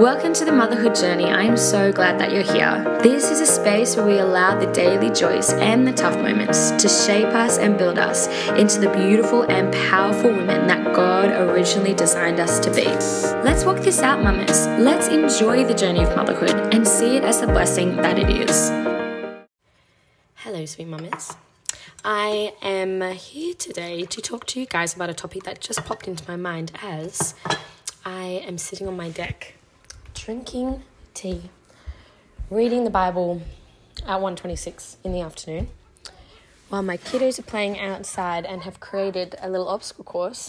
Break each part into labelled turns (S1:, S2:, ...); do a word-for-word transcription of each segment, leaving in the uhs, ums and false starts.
S1: Welcome to the Motherhood Journey. I am so glad that you're here. This is a space where we allow the daily joys and the tough moments to shape us and build us into the beautiful and powerful women that God originally designed us to be. Let's walk this out, mamas. Let's enjoy the journey of motherhood and see it as the blessing that it is. Hello, sweet mamas. I am here today to talk to you guys about a topic that just popped into my mind as I am sitting on my deck, drinking tea, reading the Bible at one twenty-six in the afternoon, while my kiddos are playing outside and have created a little obstacle course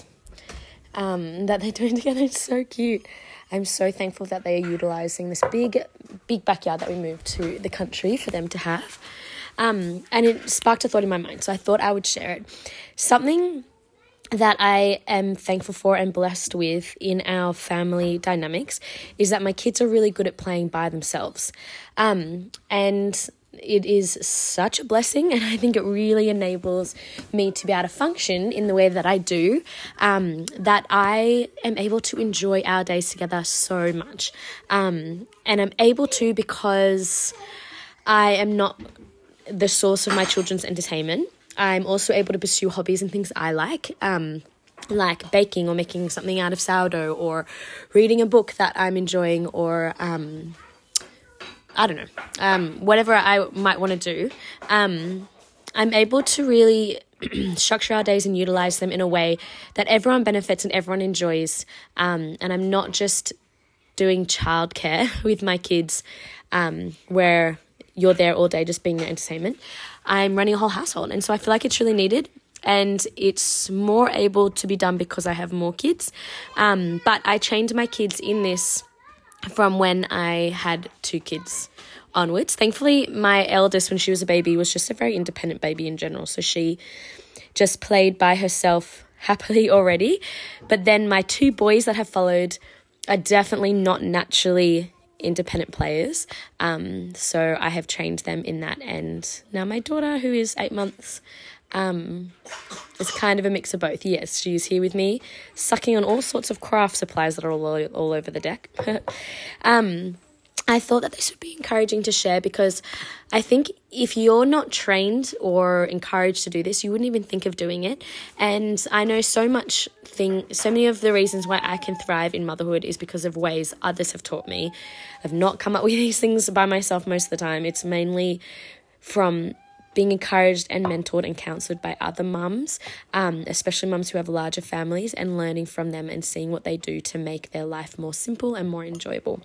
S1: um, that they're doing together. It's so cute. I'm so thankful that they are utilising this big, big backyard that we moved to the country for them to have. Um, and it sparked a thought in my mind, so I thought I would share it. Something that I am thankful for and blessed with in our family dynamics is that my kids are really good at playing by themselves. Um, and it is such a blessing, and I think it really enables me to be able to function in the way that I do, um, that I am able to enjoy our days together so much. Um, and I'm able to because I am not the source of my children's entertainment. I'm also able to pursue hobbies and things I like, um, like baking or making something out of sourdough or reading a book that I'm enjoying or, um, I don't know, um, whatever I might want to do. Um, I'm able to really structure our days and utilize them in a way that everyone benefits and everyone enjoys. Um, and I'm not just doing childcare with my kids um, where you're there all day just being their entertainment. I'm running a whole household, and so I feel like it's really needed, and it's more able to be done because I have more kids. Um, but I trained my kids in this from when I had two kids onwards. Thankfully, my eldest, when she was a baby, was just a very independent baby in general, so she just played by herself happily already. But then my two boys that have followed are definitely not naturally independent players, um so I have trained them in that, and now my daughter, who is eight months, um is kind of a mix of both. Yes, she's here with me sucking on all sorts of craft supplies that are all, all over the deck. um I thought that this would be encouraging to share because I think if you're not trained or encouraged to do this, you wouldn't even think of doing it. And I know so much thing, so many of the reasons why I can thrive in motherhood is because of ways others have taught me. I've not come up with these things by myself most of the time. It's mainly from being encouraged and mentored and counselled by other mums, um, especially mums who have larger families, and learning from them and seeing what they do to make their life more simple and more enjoyable.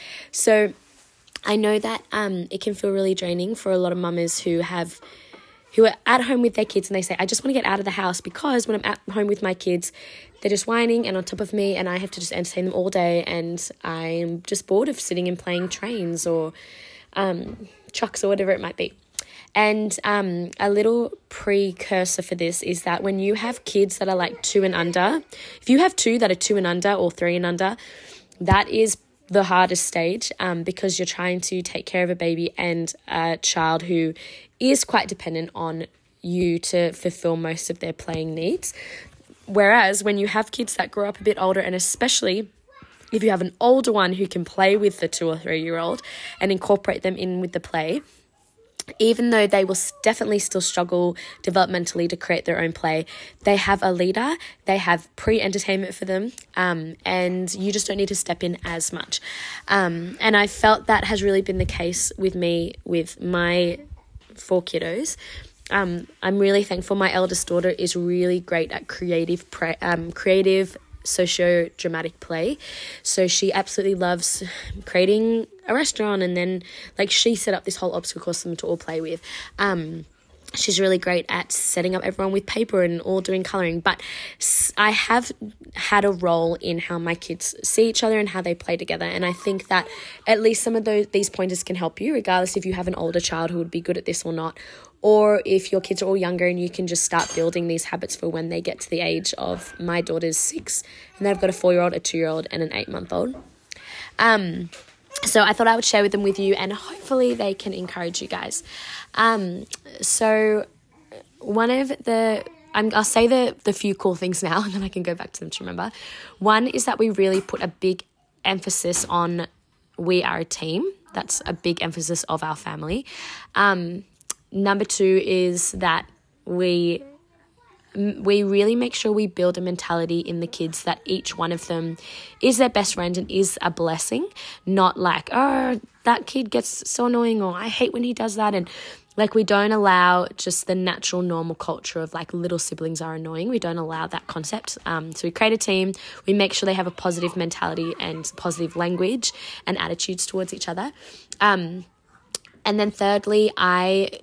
S1: So I know that um, it can feel really draining for a lot of mamas who have who are at home with their kids and they say, I just want to get out of the house because when I'm at home with my kids, they're just whining and on top of me and I have to just entertain them all day, and I'm just bored of sitting and playing trains or um, trucks or whatever it might be. And um, a little precursor for this is that when you have kids that are like two and under, if you have two that are two and under or three and under, that is the hardest stage um, because you're trying to take care of a baby and a child who is quite dependent on you to fulfill most of their playing needs. Whereas when you have kids that grow up a bit older, and especially if you have an older one who can play with the two or three year old and incorporate them in with the play, even though they will definitely still struggle developmentally to create their own play, they have a leader, they have pre-entertainment for them, um, and you just don't need to step in as much. Um, and I felt that has really been the case with me with my four kiddos. Um, I'm really thankful. My eldest daughter is really great at creative, pre- um, creative socio-dramatic play. So she absolutely loves creating a restaurant, and then like she set up this whole obstacle course for them to all play with. Um, she's really great at setting up everyone with paper and all doing colouring. But I have had a role in how my kids see each other and how they play together. And I think that at least some of those these pointers can help you, regardless if you have an older child who would be good at this or not, or if your kids are all younger and you can just start building these habits for when they get to the age of, my daughter's six and they've got a four-year-old, a two-year-old and an eight-month-old. Um, so I thought I would share with them with you, and hopefully they can encourage you guys. Um, so one of the, I'm, I'll say the, the few cool things now and then I can go back to them to remember. One is that we really put a big emphasis on we are a team. That's a big emphasis of our family. Um, number two is that we we really make sure we build a mentality in the kids that each one of them is their best friend and is a blessing, not like, oh, that kid gets so annoying, or I hate when he does that. And like, we don't allow just the natural normal culture of like little siblings are annoying. We don't allow that concept. Um, so we create a team. We make sure they have a positive mentality and positive language and attitudes towards each other. Um, and then thirdly, I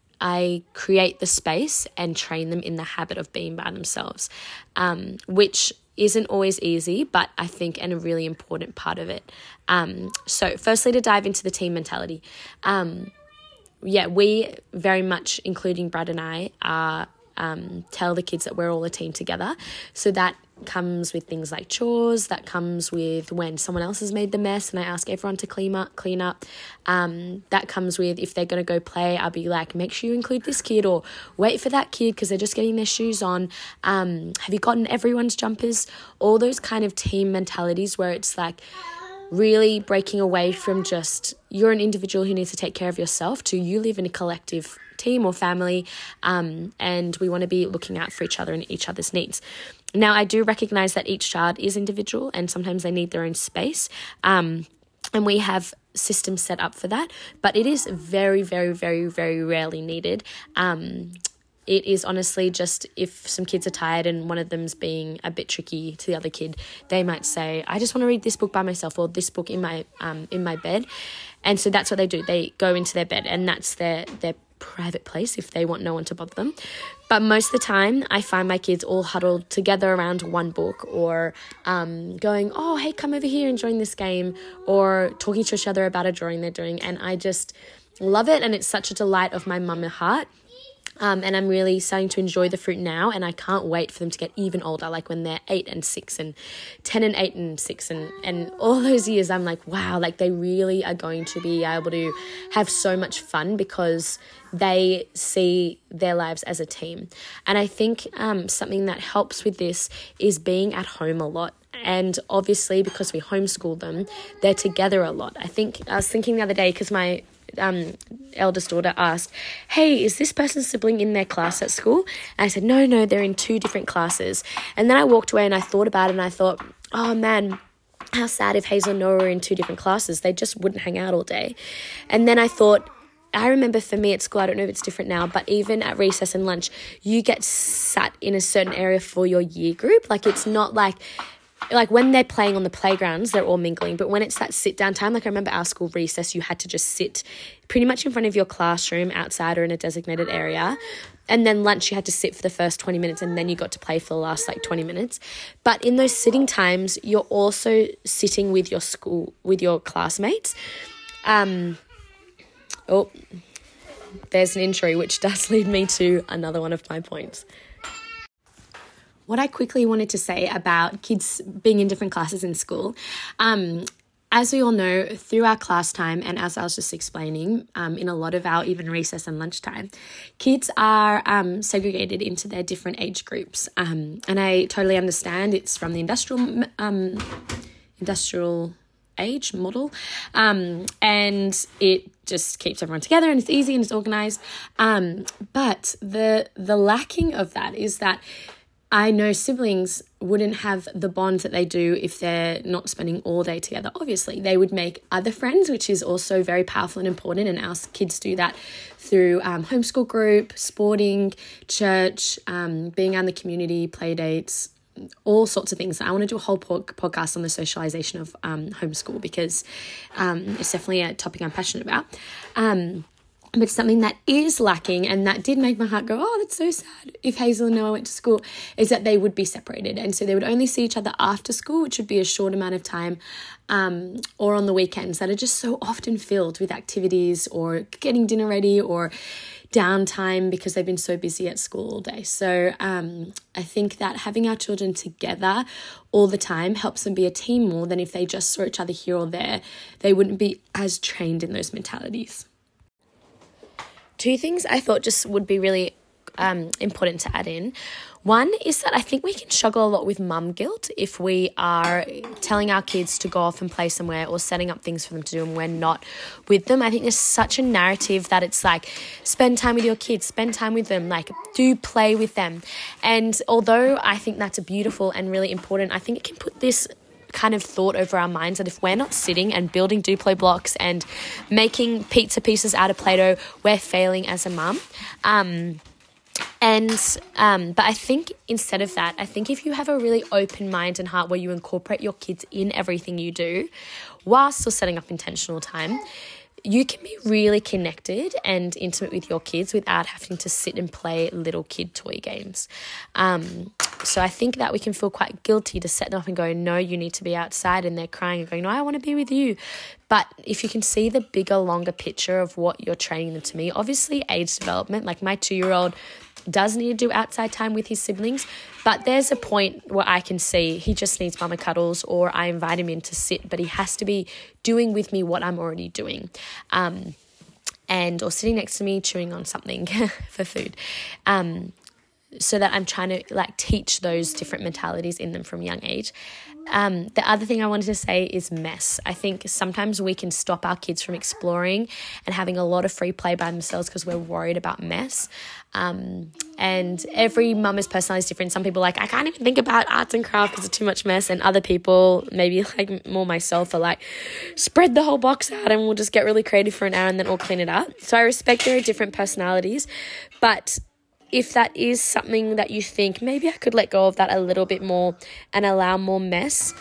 S1: I create the space and train them in the habit of being by themselves, um, which isn't always easy, but I think and a really important part of it. Um, so firstly, to dive into the team mentality. Um, yeah, we very much, including Brad and I, are um, tell the kids that we're all a team together. So that comes with things like chores, that comes with when someone else has made the mess and I ask everyone to clean up, clean up. Um, that comes with if they're going to go play, I'll be like, make sure you include this kid, or wait for that kid because they're just getting their shoes on. Um, have you gotten everyone's jumpers? All those kind of team mentalities where it's like really breaking away from just you're an individual who needs to take care of yourself to you live in a collective team or family, um, and we want to be looking out for each other and each other's needs. Now, I do recognize that each child is individual and sometimes they need their own space, um, and we have systems set up for that, but it is very, very, very, very rarely needed. Um, it is honestly just if some kids are tired and one of them's being a bit tricky to the other kid, they might say, I just want to read this book by myself, or this book in my um in my bed. And so that's what they do. They go into their bed and that's their their private place if they want no one to bother them. But most of the time I find my kids all huddled together around one book, or um, going, oh, hey, come over here and join this game, or talking to each other about a drawing they're doing. And I just love it, and it's such a delight of my mum and heart. Um, and I'm really starting to enjoy the fruit now, and I can't wait for them to get even older, like when they're eight and six and ten and eight and six and, and all those years. I'm like, wow, like they really are going to be able to have so much fun because they see their lives as a team. And I think um, something that helps with this is being at home a lot. And obviously because we homeschool them, they're together a lot. I think I was thinking the other day because my um eldest daughter asked, hey, is this person's sibling in their class at school? And I said, no, no, they're in two different classes. And then I walked away and I thought about it, and I thought, oh man, how sad if Hazel and Noah were in two different classes. They just wouldn't hang out all day. And then I thought, I remember for me at school, I don't know if it's different now, but even at recess and lunch, you get sat in a certain area for your year group. Like it's not like Like when they're playing on the playgrounds, they're all mingling. But when it's that sit down time, like I remember our school recess, you had to just sit pretty much in front of your classroom outside or in a designated area. And then lunch, you had to sit for the first twenty minutes, and then you got to play for the last like twenty minutes. But in those sitting times, you're also sitting with your school, with your classmates. Um, oh, there's an injury, which does lead me to another one of my points. What I quickly wanted to say about kids being in different classes in school, um, as we all know, through our class time, and as I was just explaining, um, in a lot of our even recess and lunchtime, kids are um, segregated into their different age groups. Um, and I totally understand it's from the industrial um, industrial age model, um, and it just keeps everyone together and it's easy and it's organized. Um, but the the lacking of that is that I know siblings wouldn't have the bond that they do if they're not spending all day together. Obviously, they would make other friends, which is also very powerful and important, and our kids do that through um, homeschool group, sporting, church, um, being out in the community, play dates, all sorts of things. I want to do a whole pod- podcast on the socialization of um, homeschool because um, it's definitely a topic I'm passionate about. Um But something that is lacking, and that did make my heart go, oh, that's so sad, if Hazel and Noah went to school, is that they would be separated. And so they would only see each other after school, which would be a short amount of time, um, or on the weekends that are just so often filled with activities or getting dinner ready or downtime because they've been so busy at school all day. So um, I think that having our children together all the time helps them be a team more than if they just saw each other here or there. They wouldn't be as trained in those mentalities. Two things I thought just would be really um, important to add in. One is that I think we can struggle a lot with mum guilt if we are telling our kids to go off and play somewhere or setting up things for them to do and we're not with them. I think there's such a narrative that it's like, spend time with your kids, spend time with them, like do play with them. And although I think that's beautiful and really important, I think it can put this kind of thought over our minds that if we're not sitting and building Duplo blocks and making pizza pieces out of Play-Doh, we're failing as a mum. Um, And, um, but I think instead of that, I think if you have a really open mind and heart where you incorporate your kids in everything you do, while still setting up intentional time, you can be really connected and intimate with your kids without having to sit and play little kid toy games. Um, so I think that we can feel quite guilty to set them up and go, no, you need to be outside, and they're crying and going, no, I want to be with you. But if you can see the bigger, longer picture of what you're training them to be, obviously age development, like my two-year-old does need to do outside time with his siblings, but there's a point where I can see he just needs mama cuddles, or I invite him in to sit, but he has to be doing with me what I'm already doing. Um, and or sitting next to me chewing on something for food. Um, so that I'm trying to like teach those different mentalities in them from a young age. Um, the other thing I wanted to say is mess. I think sometimes we can stop our kids from exploring and having a lot of free play by themselves because we're worried about mess. Um, and every mama's personality is different. Some people are like, I can't even think about arts and crafts because it's too much mess. And other people, maybe like more myself, are like, spread the whole box out and we'll just get really creative for an hour and then we'll clean it up. So I respect there are different personalities, but if that is something that you think, maybe I could let go of that a little bit more and allow more mess,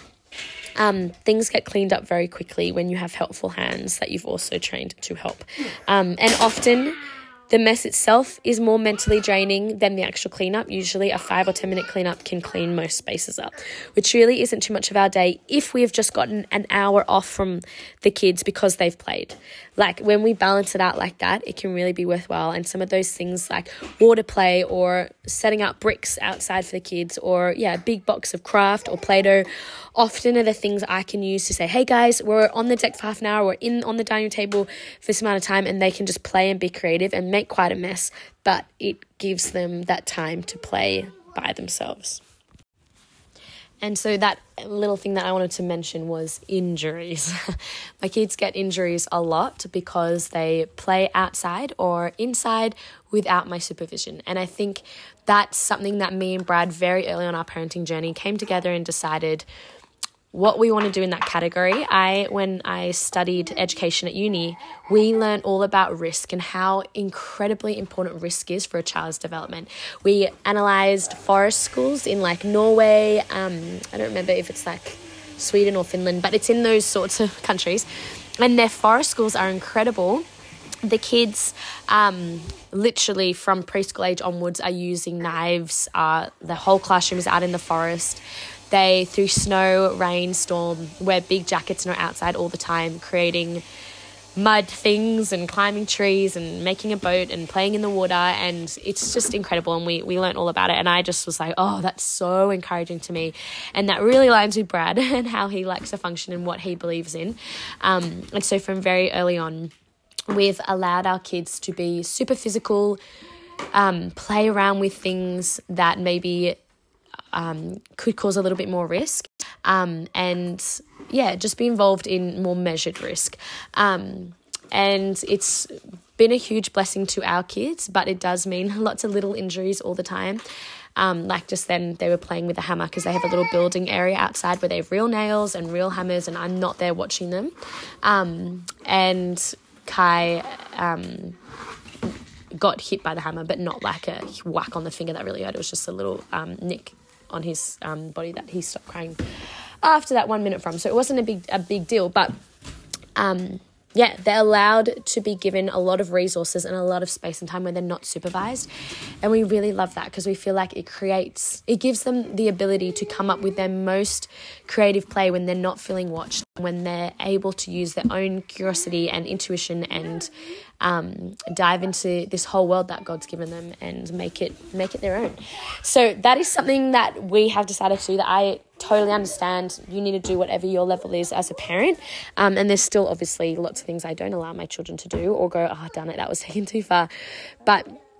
S1: um, things get cleaned up very quickly when you have helpful hands that you've also trained to help. Um, and often the mess itself is more mentally draining than the actual cleanup. Usually a five or ten minute cleanup can clean most spaces up, which really isn't too much of our day if we've just gotten an hour off from the kids because they've played. Like when we balance it out like that, it can really be worthwhile. And some of those things like water play or setting up bricks outside for the kids, or yeah, a big box of craft or Play-Doh, often are the things I can use to say, hey guys, we're on the deck for half an hour, we're in on the dining table for this amount of time, and they can just play and be creative and make quite a mess, but it gives them that time to play by themselves. And so that little thing that I wanted to mention was injuries. My kids get injuries a lot because they play outside or inside without my supervision. And I think that's something that me and Brad very early on our parenting journey came together and decided what we want to do in that category. I, when I studied education at uni, we learned all about risk and how incredibly important risk is for a child's development. We analysed forest schools in like Norway, um, I don't remember if it's like Sweden or Finland, but it's in those sorts of countries. And their forest schools are incredible. The kids, um, literally from preschool age onwards, are using knives. Uh, the whole classroom is out in the forest. They, through snow, rain, storm, wear big jackets and are outside all the time, creating mud things and climbing trees and making a boat and playing in the water. And it's just incredible. And we, we learned all about it. And I just was like, oh, that's so encouraging to me. And that really aligns with Brad and how he likes to function and what he believes in. Um, and so from very early on, we've allowed our kids to be super physical, um, play around with things that maybe um, could cause a little bit more risk, um, and yeah, just be involved in more measured risk. Um, and it's been a huge blessing to our kids, but it does mean lots of little injuries all the time. Um, like just then they were playing with a hammer because they have a little building area outside where they have real nails and real hammers, and I'm not there watching them. Um, and Kai um, got hit by the hammer, but not like a whack on the finger that really hurt. It was just a little um, nick on his um, body that he stopped crying after that one minute from. So it wasn't a big a big deal, but um, yeah, they're allowed to be given a lot of resources and a lot of space and time where they're not supervised. And we really love that because we feel like it creates, it gives them the ability to come up with their most creative play when they're not feeling watched, when they're able to use their own curiosity and intuition and um, dive into this whole world that God's given them and make it make it their own. So that is something that we have decided to do, that I totally understand. You need to do whatever your level is as a parent. Um, and there's still obviously lots of things I don't allow my children to do or go, oh, darn it, that was taken too far. But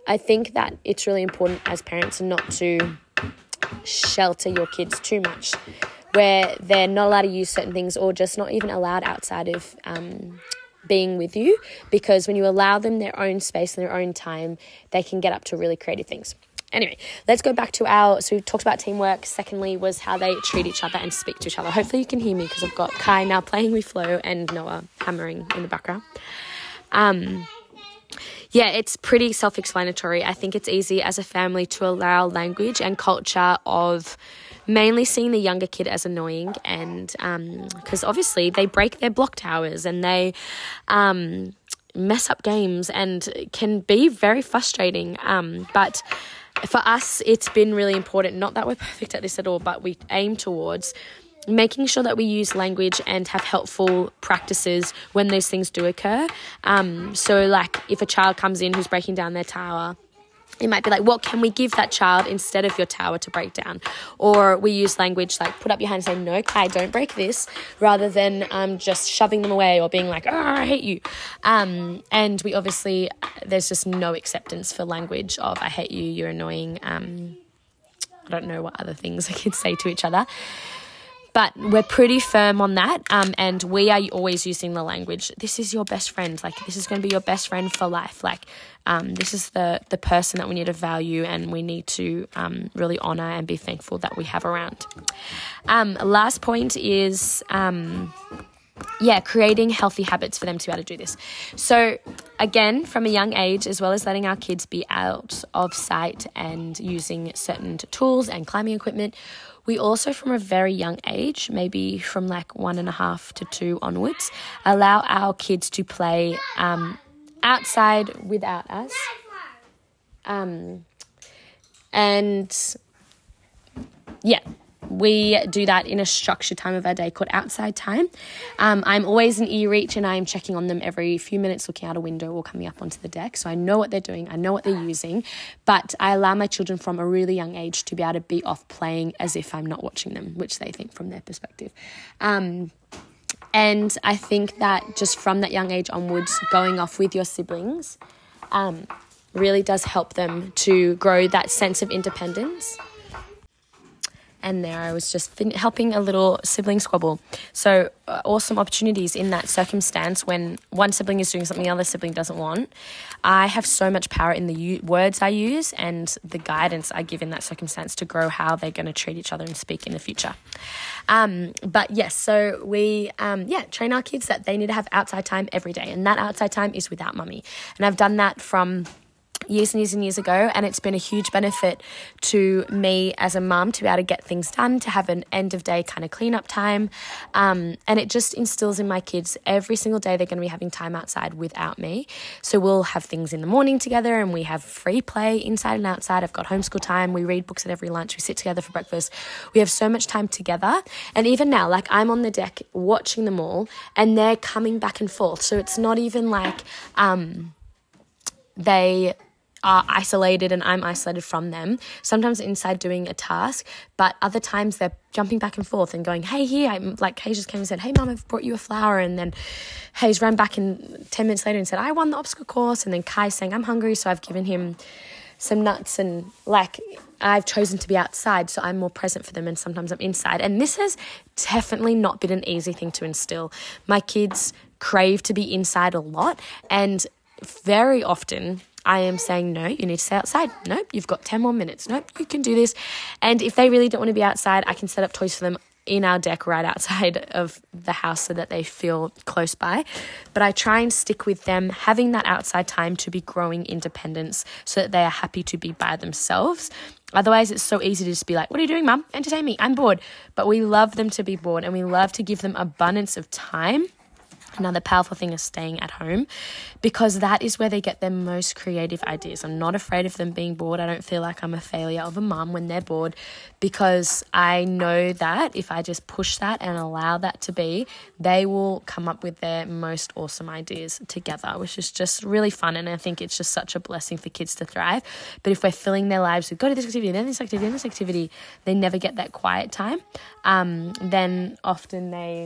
S1: I think that it's really important as parents not to shelter your kids too much, where they're not allowed to use certain things or just not even allowed outside of um, being with you, because when you allow them their own space and their own time, they can get up to really creative things. Anyway, let's go back to our, so we talked about teamwork. Secondly was how they treat each other and speak to each other. Hopefully you can hear me because I've got Kai now playing with Flo and Noah hammering in the background. Um, yeah, it's pretty self-explanatory. I think it's easy as a family to allow language and culture of mainly seeing the younger kid as annoying, and because um, obviously they break their block towers and they um, mess up games and can be very frustrating. Um, but for us, it's been really important, not that we're perfect at this at all, but we aim towards making sure that we use language and have helpful practices when those things do occur. Um, so like if a child comes in who's breaking down their tower, it might be like, what can we give that child instead of your tower to break down? Or we use language like put up your hand and say, no, Kai, don't break this, rather than um, just shoving them away or being like, oh, I hate you. Um, and we obviously, there's just no acceptance for language of I hate you, you're annoying. Um, I don't know what other things I could say to each other. But we're pretty firm on that, um, and we are always using the language, this is your best friend, like this is going to be your best friend for life, like um, this is the, the person that we need to value and we need to um, really honour and be thankful that we have around. Um, last point is, um, yeah, creating healthy habits for them to be able to do this. So again, from a young age, as well as letting our kids be out of sight and using certain tools and climbing equipment, we also, from a very young age, maybe from like one and a half to two onwards, allow our kids to play um, outside without us. Um, and yeah, we do that in a structured time of our day called outside time. Um, I'm always in ear reach and I'm checking on them every few minutes, looking out a window or coming up onto the deck. So I know what they're doing. I know what they're using, but I allow my children from a really young age to be able to be off playing as if I'm not watching them, which they think from their perspective. Um, and I think that just from that young age onwards, going off with your siblings um, really does help them to grow that sense of independence. And there I was just fin- helping a little sibling squabble. So uh, awesome opportunities in that circumstance when one sibling is doing something the other sibling doesn't want. I have so much power in the u- words I use and the guidance I give in that circumstance to grow how they're going to treat each other and speak in the future. Um, but yes, so we, um, yeah, train our kids that they need to have outside time every day. And that outside time is without mummy. And I've done that from years and years and years ago, and it's been a huge benefit to me as a mum to be able to get things done, to have an end of day kind of cleanup time, um, and it just instills in my kids every single day they're going to be having time outside without me. So we'll have things in the morning together and we have free play inside and outside. I've got homeschool time, we read books at every lunch, we sit together for breakfast. We have so much time together, and even now, like I'm on the deck watching them all and they're coming back and forth, so it's not even like um, they are isolated and I'm isolated from them. Sometimes inside doing a task, but other times they're jumping back and forth and going, hey, here, I'm like, Hayes just came and said, hey, Mum, I've brought you a flower. And then Hayes ran back in ten minutes later and said, I won the obstacle course. And then Kai's saying, I'm hungry. So I've given him some nuts, and like I've chosen to be outside. So I'm more present for them. And sometimes I'm inside. And this has definitely not been an easy thing to instill. My kids crave to be inside a lot. And very often I am saying, no, you need to stay outside. Nope, you've got ten more minutes. Nope, you can do this. And if they really don't want to be outside, I can set up toys for them in our deck right outside of the house so that they feel close by. But I try and stick with them having that outside time to be growing independence so that they are happy to be by themselves. Otherwise, it's so easy to just be like, what are you doing, Mum? Entertain me. I'm bored. But we love them to be bored, and we love to give them abundance of time. Another powerful thing is staying at home, because that is where they get their most creative ideas. I'm not afraid of them being bored. I don't feel like I'm a failure of a mum when they're bored, because I know that if I just push that and allow that to be, they will come up with their most awesome ideas together, which is just really fun. And I think it's just such a blessing for kids to thrive. But if we're filling their lives with go to this activity, then this activity, then this activity, they never get that quiet time. Um, then often they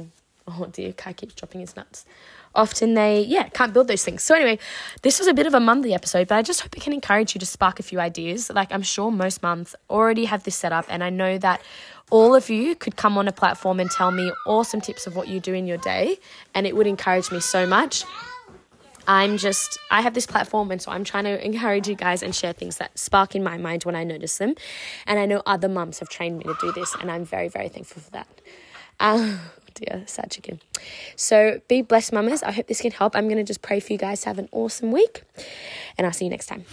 S2: Oh dear, Kai keeps dropping his nuts. Often they, yeah, can't build those things. So anyway, this was a bit of a monthly episode, but I just hope it can encourage you to spark a few ideas. Like, I'm sure most mums already have this set up, and I know that all of you could come on a platform and tell me awesome tips of what you do in your day, and it would encourage me so much. I'm just, I have this platform, and so I'm trying to encourage you guys and share things that spark in my mind when I notice them. And I know other mums have trained me to do this, and I'm very, very thankful for that. Um, dear, sad chicken. So be blessed, mamas. I hope this can help. I'm going to just pray for you guys to have an awesome week, and I'll see you next time.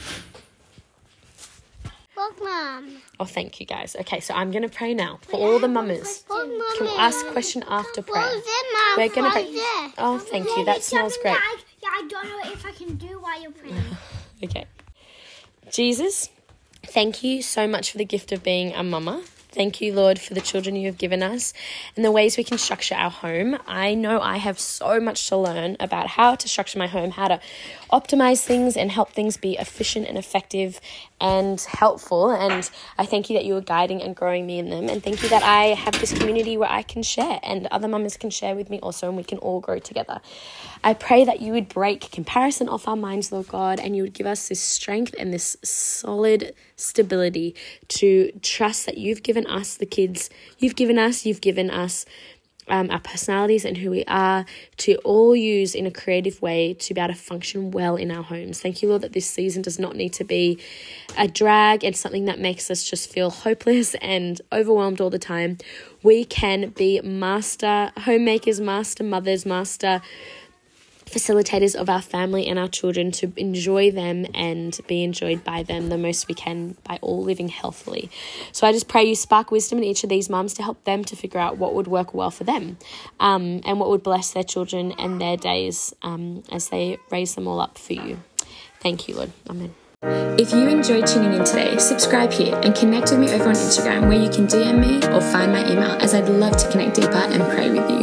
S3: Look, Mum.
S2: Oh, thank you, guys. Okay, so I'm going to pray now for all the mamas. Can we ask question after prayer?
S3: What was it, Mum?
S2: We're going to pray.
S3: It?
S2: Oh, thank you. That smells great.
S3: I, yeah, I don't know if I can do while you're praying.
S2: Okay. Jesus, thank you so much for the gift of being a mama. Thank you, Lord, for the children you have given us and the ways we can structure our home. I know I have so much to learn about how to structure my home, how to optimize things and help things be efficient and effective and helpful. And I thank you that you are guiding and growing me in them. And thank you that I have this community where I can share and other mamas can share with me also, and we can all grow together. I pray that you would break comparison off our minds, Lord God, and you would give us this strength and this solid stability to trust that you've given us the kids you've given us, you've given us um, our personalities and who we are to all use in a creative way to be able to function well in our homes. Thank you, Lord, that this season does not need to be a drag and something that makes us just feel hopeless and overwhelmed all the time. We can be master homemakers, master mothers, master facilitators of our family and our children, to enjoy them and be enjoyed by them the most we can by all living healthily. So I just pray you spark wisdom in each of these mums to help them to figure out what would work well for them um, and what would bless their children and their days um, as they raise them all up for you. Thank you, Lord. Amen.
S1: If you enjoyed tuning in today, subscribe here and connect with me over on Instagram, where you can D M me or find my email, as I'd love to connect deeper and pray with you.